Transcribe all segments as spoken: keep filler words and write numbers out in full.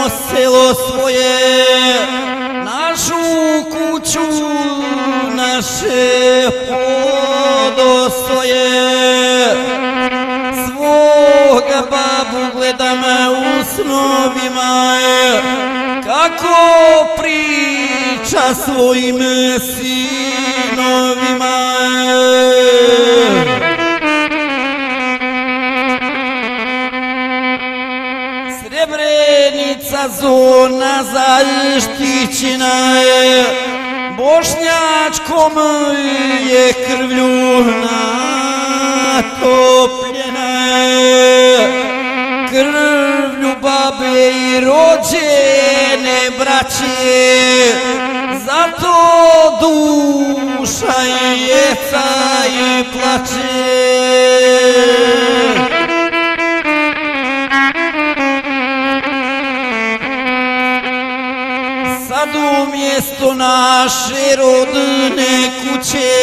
ono selo svoje, našu kuću, naše podostoje. Svoga babu gledam u snovima, kako priča svojim sinovima. Srebrenica zona zaštićena je, bošnjačkom je krvlju natopljena je, krvlju babe i rođene braće, zato duša je i plače. Sad umjesto naše rodne kuće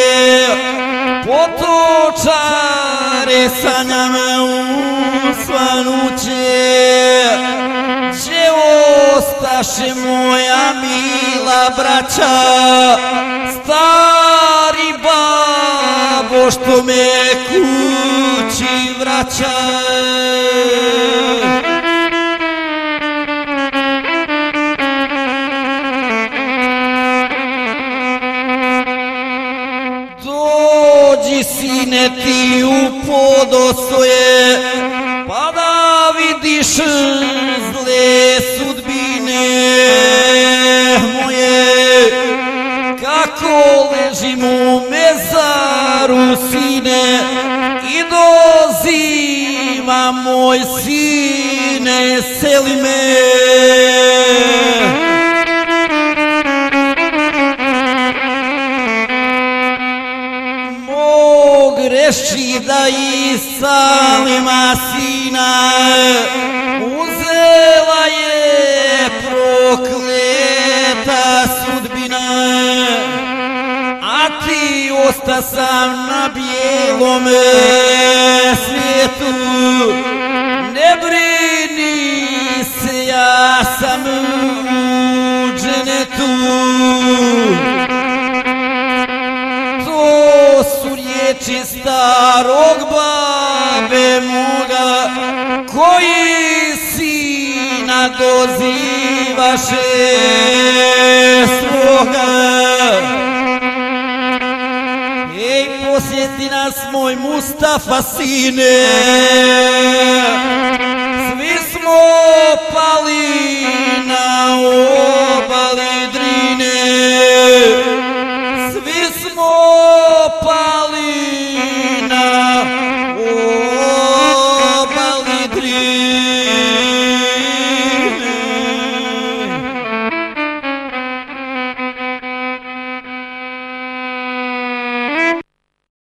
potočare sanjama usvanuće, gdje ostaše moja mila braća, stari babo što me kući vraća. Dođi sine ti u podostoje, pa da vidiš zle sudbine moje, kako ležim u mezaru sine i dozivam moj sine, seli me. Greši da isalima sina, uzela je prokleta sudbina, a ti osta sam na bijelom svijetu. Ne brini se, ja sam u dženetu. Riječi starog babe moga, koji sina dozivaše svoga. Ej, posjeti nas moj Mustafa sine, svi smo pali na